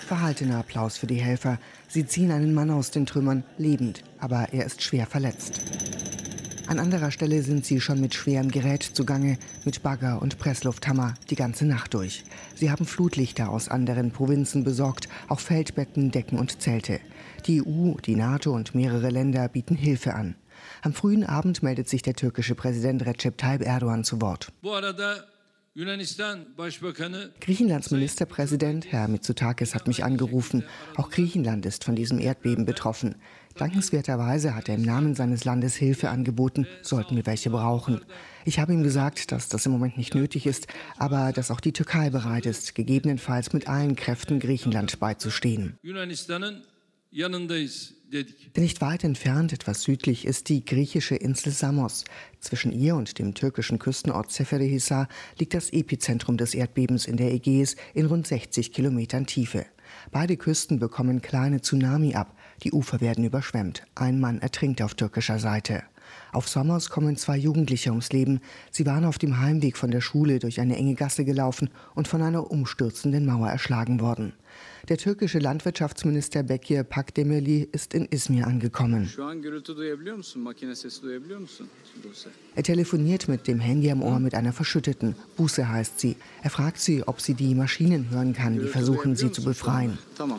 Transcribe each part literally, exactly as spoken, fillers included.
Verhaltener Applaus für die Helfer. Sie ziehen einen Mann aus den Trümmern, lebend, aber er ist schwer verletzt. An anderer Stelle sind sie schon mit schwerem Gerät zugange, mit Bagger und Presslufthammer, die ganze Nacht durch. Sie haben Flutlichter aus anderen Provinzen besorgt, auch Feldbetten, Decken und Zelte. Die E U, die NATO und mehrere Länder bieten Hilfe an. Am frühen Abend meldet sich der türkische Präsident Recep Tayyip Erdogan zu Wort. Griechenlands Ministerpräsident, Herr Mitsotakis, hat mich angerufen. Auch Griechenland ist von diesem Erdbeben betroffen. Dankenswerterweise hat er im Namen seines Landes Hilfe angeboten, sollten wir welche brauchen. Ich habe ihm gesagt, dass das im Moment nicht nötig ist, aber dass auch die Türkei bereit ist, gegebenenfalls mit allen Kräften Griechenland beizustehen. Nicht weit entfernt, etwas südlich, ist die griechische Insel Samos. Zwischen ihr und dem türkischen Küstenort Seferihisar liegt das Epizentrum des Erdbebens in der Ägäis in rund sechzig Kilometern Tiefe. Beide Küsten bekommen kleine Tsunami ab. Die Ufer werden überschwemmt. Ein Mann ertrinkt auf türkischer Seite. Auf Samos kommen zwei Jugendliche ums Leben. Sie waren auf dem Heimweg von der Schule durch eine enge Gasse gelaufen und von einer umstürzenden Mauer erschlagen worden. Der türkische Landwirtschaftsminister Bekir Pakdemirli ist in Izmir angekommen. Er telefoniert mit dem Handy am Ohr mit einer Verschütteten. Buse heißt sie. Er fragt sie, ob sie die Maschinen hören kann, die versuchen, sie zu befreien.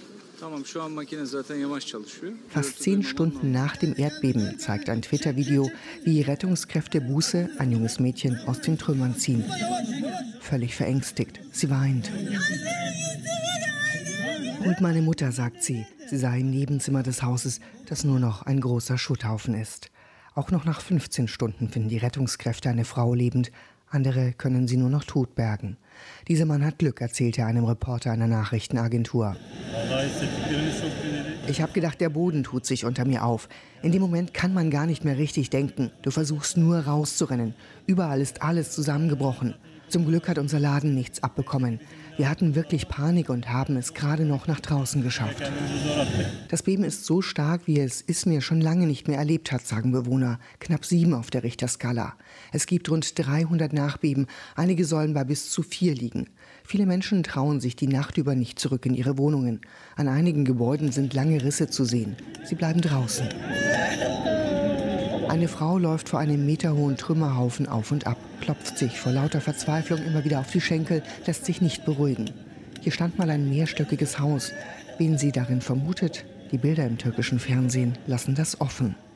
Fast zehn Stunden nach dem Erdbeben zeigt ein Twitter-Video, wie Rettungskräfte Buse, ein junges Mädchen, aus den Trümmern ziehen. Völlig verängstigt. Sie weint. Holt meine Mutter, sagt sie. Sie sei im Nebenzimmer des Hauses, das nur noch ein großer Schutthaufen ist. Auch noch nach fünfzehn Stunden finden die Rettungskräfte eine Frau lebend. Andere können sie nur noch tot bergen. Dieser Mann hat Glück, erzählte einem Reporter einer Nachrichtenagentur. Ich habe gedacht, der Boden tut sich unter mir auf. In dem Moment kann man gar nicht mehr richtig denken. Du versuchst nur rauszurennen. Überall ist alles zusammengebrochen. Zum Glück hat unser Laden nichts abbekommen. Wir hatten wirklich Panik und haben es gerade noch nach draußen geschafft. Das Beben ist so stark, wie es Izmir schon lange nicht mehr erlebt hat, sagen Bewohner. Knapp sieben auf der Richterskala. Es gibt rund dreihundert Nachbeben. Einige sollen bei bis zu vier liegen. Viele Menschen trauen sich die Nacht über nicht zurück in ihre Wohnungen. An einigen Gebäuden sind lange Risse zu sehen. Sie bleiben draußen. Eine Frau läuft vor einem meterhohen Trümmerhaufen auf und ab, klopft sich vor lauter Verzweiflung immer wieder auf die Schenkel, lässt sich nicht beruhigen. Hier stand mal ein mehrstöckiges Haus. Wen sie darin vermutet, die Bilder im türkischen Fernsehen lassen das offen.